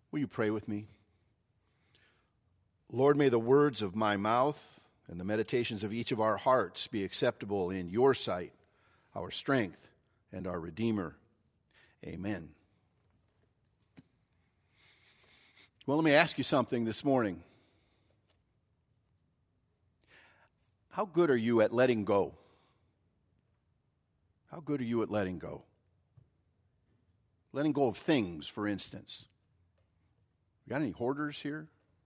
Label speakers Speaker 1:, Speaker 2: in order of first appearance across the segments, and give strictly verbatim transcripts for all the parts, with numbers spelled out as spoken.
Speaker 1: Will you pray with me? Lord, may the words of my mouth and the meditations of each of our hearts be acceptable in your sight, our strength and our Redeemer. Amen. Well, let me ask you something this morning. How good are you at letting go? How good are you at letting go? Letting go of things, for instance. Got any hoarders here?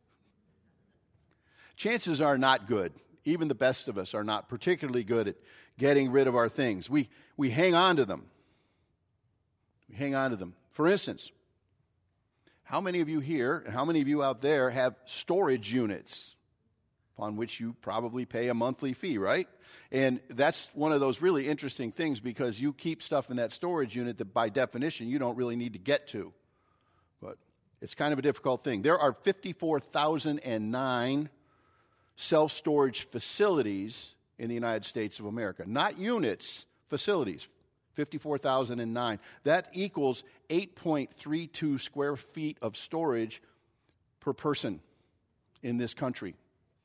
Speaker 1: Chances are not good. Even the best of us are not particularly good at getting rid of our things. We, we hang on to them. We hang on to them. For instance, how many of you here and how many of you out there have storage units upon which you probably pay a monthly fee, right? And that's one of those really interesting things because you keep stuff in that storage unit that by definition you don't really need to get to. But it's kind of a difficult thing. There are fifty-four thousand nine self-storage facilities in the United States of America. Not units, facilities. fifty-four thousand nine. That equals eight point three two square feet of storage per person in this country.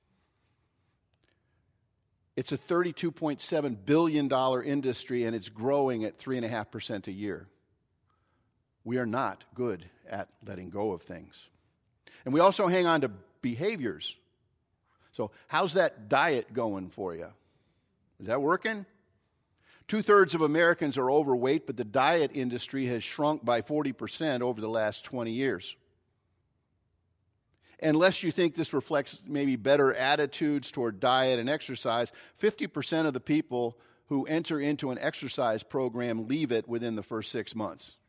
Speaker 1: It's a thirty-two point seven billion dollars industry, and it's growing at three point five percent a year. We are not good at letting go of things. And we also hang on to behaviors. So how's that diet going for you? Is that working? Two-thirds of Americans are overweight, but the diet industry has shrunk by forty percent over the last twenty years. Unless you think this reflects maybe better attitudes toward diet and exercise, fifty percent of the people who enter into an exercise program leave it within the first six months.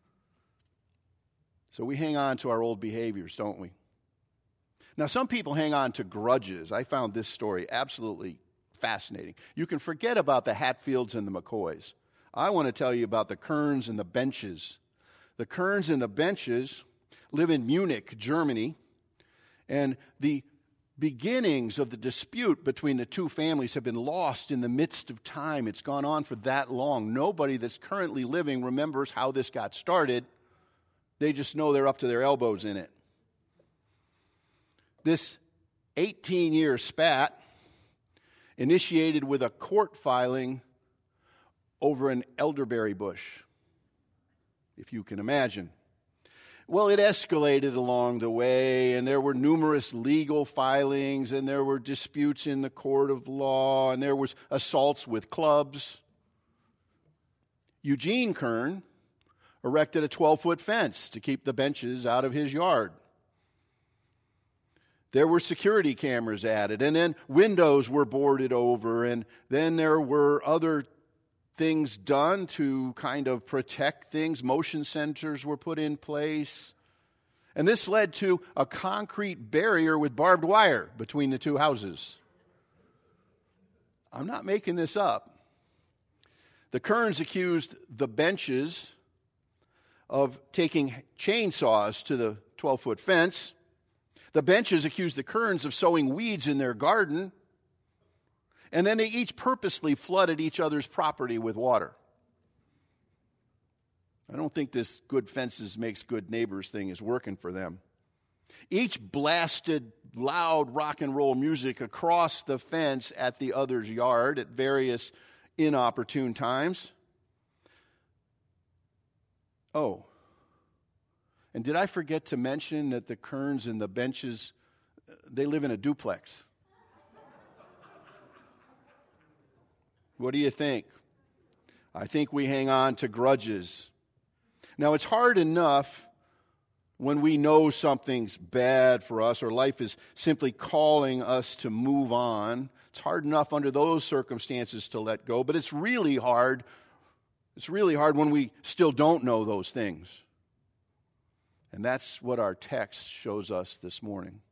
Speaker 1: So we hang on to our old behaviors, don't we? Now, some people hang on to grudges. I found this story absolutely fascinating. You can forget about the Hatfields and the McCoys. I want to tell you about the Kerns and the Benches. The Kerns and the Benches live in Munich, Germany, and the beginnings of the dispute between the two families have been lost in the midst of time. It's gone on for that long. Nobody that's currently living remembers how this got started. They just know they're up to their elbows in it. This eighteen-year spat initiated with a court filing over an elderberry bush, if you can imagine. Well, it escalated along the way, and there were numerous legal filings, and there were disputes in the court of law, and there was assaults with clubs. Eugene Kern erected a twelve-foot fence to keep the Benches out of his yard. There were security cameras added, and then windows were boarded over, and then there were other things done to kind of protect things. Motion sensors were put in place. And this led to a concrete barrier with barbed wire between the two houses. I'm not making this up. The Kerns accused the Benches of taking chainsaws to the twelve-foot fence. The Benches accused the Kerns of sowing weeds in their garden. And then they each purposely flooded each other's property with water. I don't think this good fences makes good neighbors thing is working for them. Each blasted loud rock and roll music across the fence at the other's yard at various inopportune times. Oh, and did I forget to mention that the Kerns and the Benches, they live in a duplex? What do you think? I think we hang on to grudges. Now, it's hard enough when we know something's bad for us or life is simply calling us to move on. It's hard enough under those circumstances to let go, but it's really hard. It's really hard when we still don't know those things. And that's what our text shows us this morning.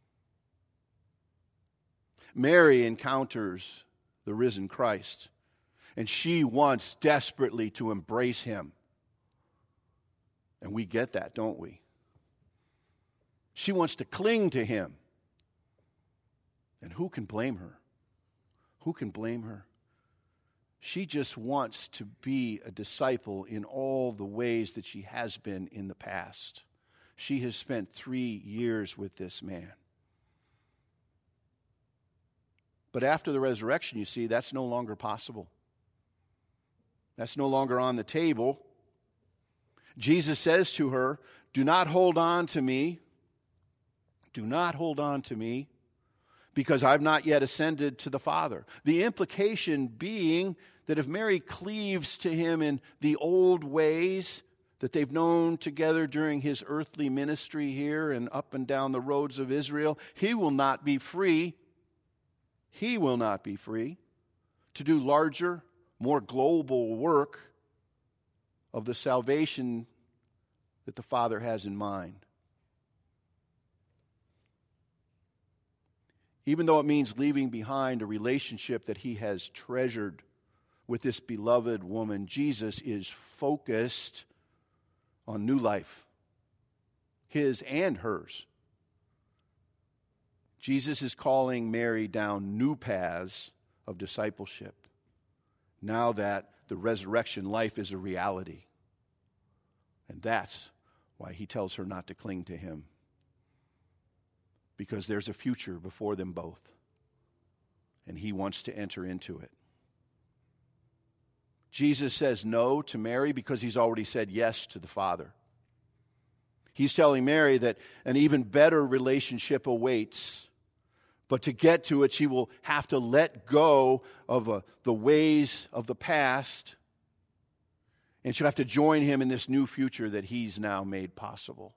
Speaker 1: Mary encounters the risen Christ, and she wants desperately to embrace him. And we get that, don't we? She wants to cling to him. And who can blame her? Who can blame her? She just wants to be a disciple in all the ways that she has been in the past. She has spent three years with this man. But after the resurrection, you see, that's no longer possible. That's no longer on the table. Jesus says to her, do not hold on to me. Do not hold on to me, because I've not yet ascended to the Father. The implication being that if Mary cleaves to him in the old ways that they've known together during his earthly ministry here and up and down the roads of Israel, he will not be free. He will not be free to do larger, more global work of the salvation that the Father has in mind. Even though it means leaving behind a relationship that he has treasured with this beloved woman, Jesus is focused on new life, his and hers. Jesus is calling Mary down new paths of discipleship now that the resurrection life is a reality. And that's why he tells her not to cling to him, because there's a future before them both, and he wants to enter into it. Jesus says no to Mary because he's already said yes to the Father. He's telling Mary that an even better relationship awaits, but to get to it, she will have to let go of uh, the ways of the past, and she'll have to join him in this new future that he's now made possible.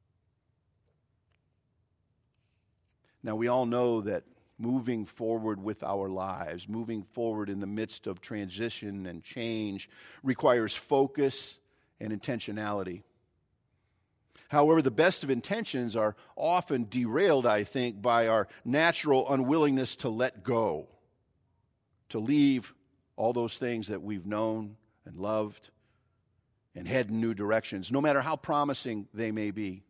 Speaker 1: Now, we all know that moving forward with our lives, moving forward in the midst of transition and change, requires focus and intentionality. However, the best of intentions are often derailed, I think, by our natural unwillingness to let go, to leave all those things that we've known and loved and head in new directions, no matter how promising they may be.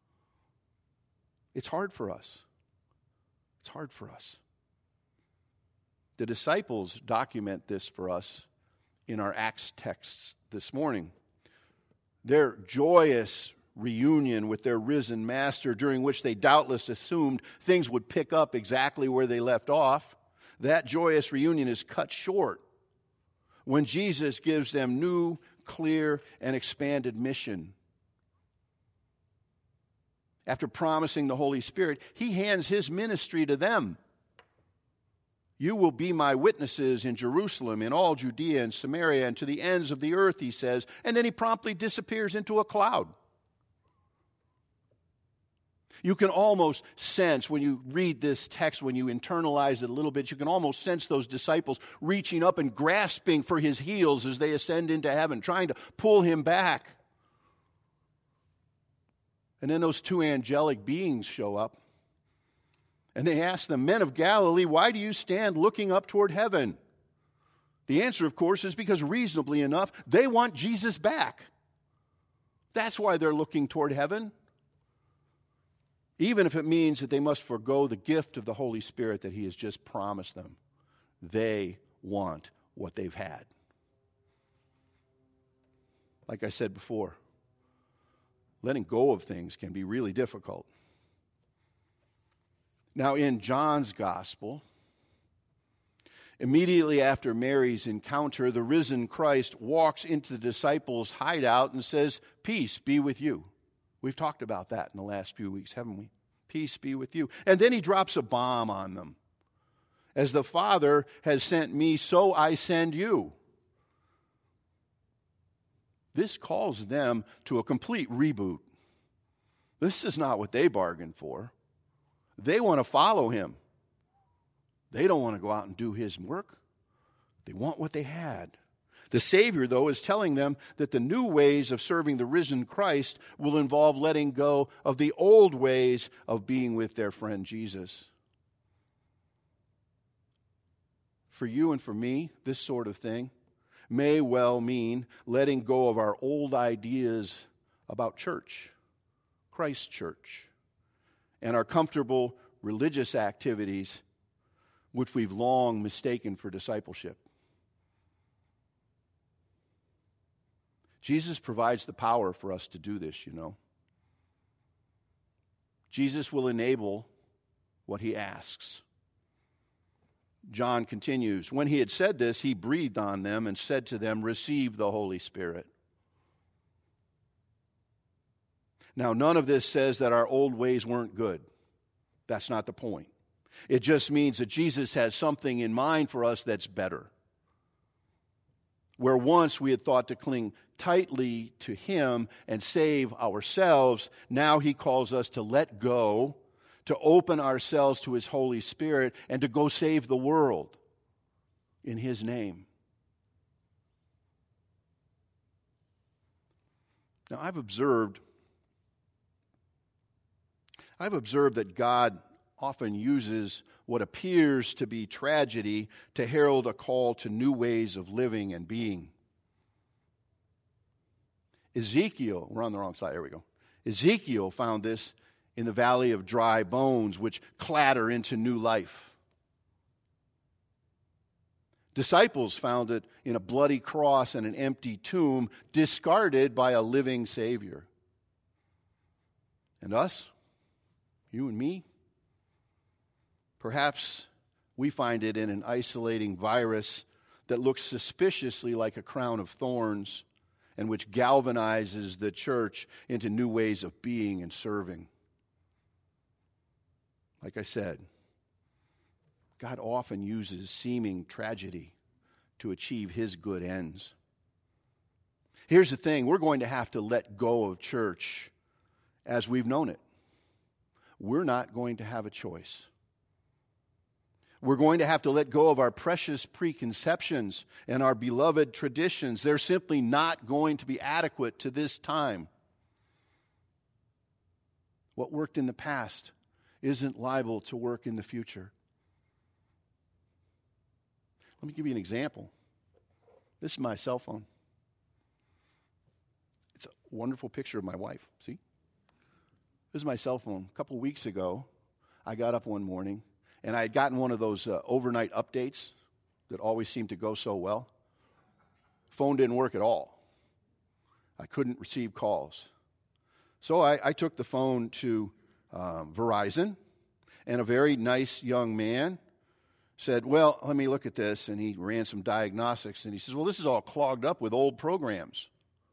Speaker 1: It's hard for us. It's hard for us. The disciples document this for us in our Acts texts this morning. Their joyous reunion with their risen master, during which they doubtless assumed things would pick up exactly where they left off, that joyous reunion is cut short when Jesus gives them new, clear, and expanded mission. After promising the Holy Spirit, he hands his ministry to them. You will be my witnesses in Jerusalem, in all Judea and Samaria, and to the ends of the earth, he says. And then he promptly disappears into a cloud. You can almost sense, when you read this text, when you internalize it a little bit, you can almost sense those disciples reaching up and grasping for his heels as they ascend into heaven, trying to pull him back. And then those two angelic beings show up, and they ask them, men of Galilee, why do you stand looking up toward heaven? The answer, of course, is because reasonably enough, they want Jesus back. That's why they're looking toward heaven, even if it means that they must forego the gift of the Holy Spirit that he has just promised them. They want what they've had. Like I said before, letting go of things can be really difficult. Now, in John's gospel, immediately after Mary's encounter, the risen Christ walks into the disciples' hideout and says, peace be with you. We've talked about that in the last few weeks, haven't we? Peace be with you. And then he drops a bomb on them. As the Father has sent me, so I send you. This calls them to a complete reboot. This is not what they bargained for. They want to follow him. They don't want to go out and do his work. They want what they had. The Savior, though, is telling them that the new ways of serving the risen Christ will involve letting go of the old ways of being with their friend Jesus. For you and for me, this sort of thing may well mean letting go of our old ideas about church, Christ Church, and our comfortable religious activities which we've long mistaken for discipleship. Jesus provides the power for us to do this, you know. Jesus will enable what he asks. John continues, when he had said this, he breathed on them and said to them, receive the Holy Spirit. Now, none of this says that our old ways weren't good. That's not the point. It just means that Jesus has something in mind for us that's better. Where once we had thought to cling tightly to him and save ourselves, now he calls us to let go, to open ourselves to his Holy Spirit, and to go save the world in his name. Now, I've observed, I've observed that God often uses what appears to be tragedy to herald a call to new ways of living and being. Ezekiel, we're on the wrong side, there we go. Ezekiel found this in the valley of dry bones, which clatter into new life. Disciples found it in a bloody cross and an empty tomb, discarded by a living Savior. And us, you and me, perhaps we find it in an isolating virus that looks suspiciously like a crown of thorns and which galvanizes the church into new ways of being and serving. Like I said, God often uses seeming tragedy to achieve his good ends. Here's the thing, we're going to have to let go of church as we've known it. We're not going to have a choice. We're going to have to let go of our precious preconceptions and our beloved traditions. They're simply not going to be adequate to this time. What worked in the past isn't liable to work in the future. Let me give you an example. This is my cell phone. It's a wonderful picture of my wife. See? This is my cell phone. A couple weeks ago, I got up one morning, and I had gotten one of those uh, overnight updates that always seem to go so well. Phone didn't work at all. I couldn't receive calls. So I, I took the phone to um, Verizon, and a very nice young man said, well, let me look at this. And he ran some diagnostics, and he says, well, this is all clogged up with old programs.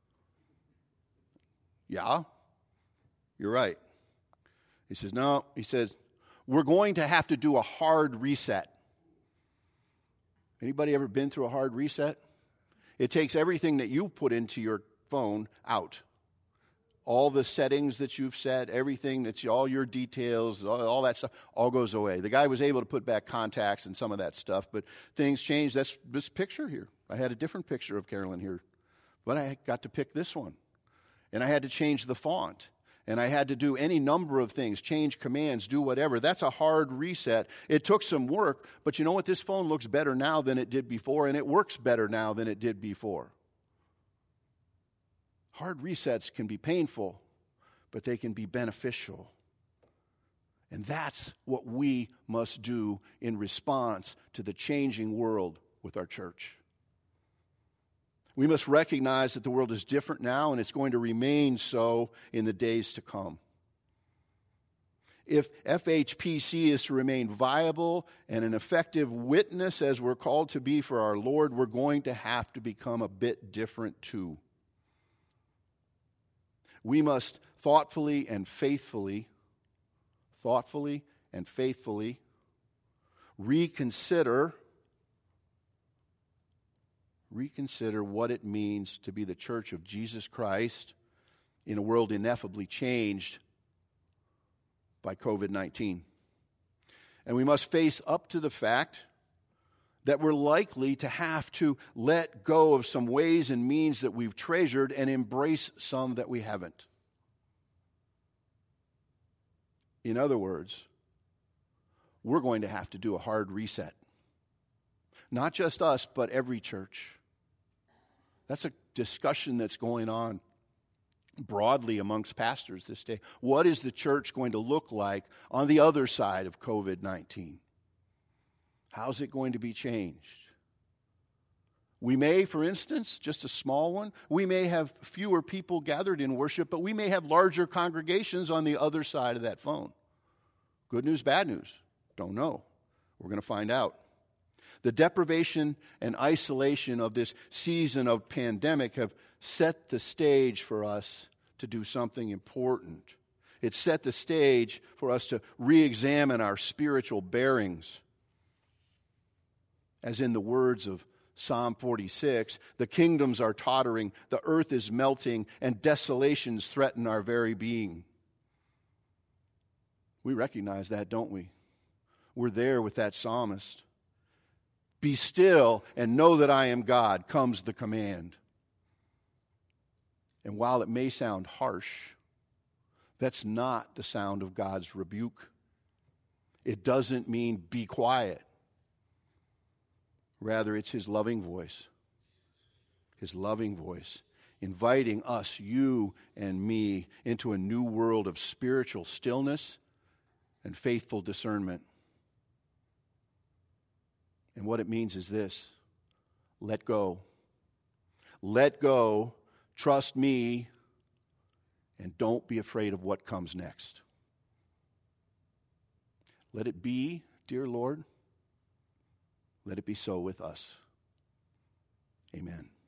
Speaker 1: Yeah, you're right. He says, no, he says, we're going to have to do a hard reset. Anybody ever been through a hard reset? It takes everything that you put into your phone out. All the settings that you've set, everything that's all your details, all, all that stuff, all goes away. The guy was able to put back contacts and some of that stuff, but things changed. That's this picture here. I had a different picture of Carolyn here, but I got to pick this one. And I had to change the font. And I had to do any number of things, change commands, do whatever. That's a hard reset. It took some work, but you know what? This phone looks better now than it did before, and it works better now than it did before. Hard resets can be painful, but they can be beneficial. And that's what we must do in response to the changing world with our church. We must recognize that the world is different now, and it's going to remain so in the days to come. If F H P C is to remain viable and an effective witness as we're called to be for our Lord, we're going to have to become a bit different too. We must thoughtfully and faithfully, thoughtfully and faithfully reconsider Reconsider what it means to be the church of Jesus Christ in a world ineffably changed by covid nineteen. And we must face up to the fact that we're likely to have to let go of some ways and means that we've treasured and embrace some that we haven't. In other words, we're going to have to do a hard reset. Not just us, but every church. That's a discussion that's going on broadly amongst pastors this day. What is the church going to look like on the other side of covid nineteen? How's it going to be changed? We may, for instance, just a small one, we may have fewer people gathered in worship, but we may have larger congregations on the other side of that phone. Good news, bad news? Don't know. We're going to find out. The deprivation and isolation of this season of pandemic have set the stage for us to do something important. It set the stage for us to re-examine our spiritual bearings. As in the words of Psalm forty-six, the kingdoms are tottering, the earth is melting, and desolations threaten our very being. We recognize that, don't we? We're there with that psalmist. Be still and know that I am God, comes the command. And while it may sound harsh, that's not the sound of God's rebuke. It doesn't mean be quiet. Rather, it's his loving voice, his loving voice, inviting us, you and me, into a new world of spiritual stillness and faithful discernment. And what it means is this: let go. Let go, trust me, and don't be afraid of what comes next. Let it be, dear Lord. Let it be so with us. Amen.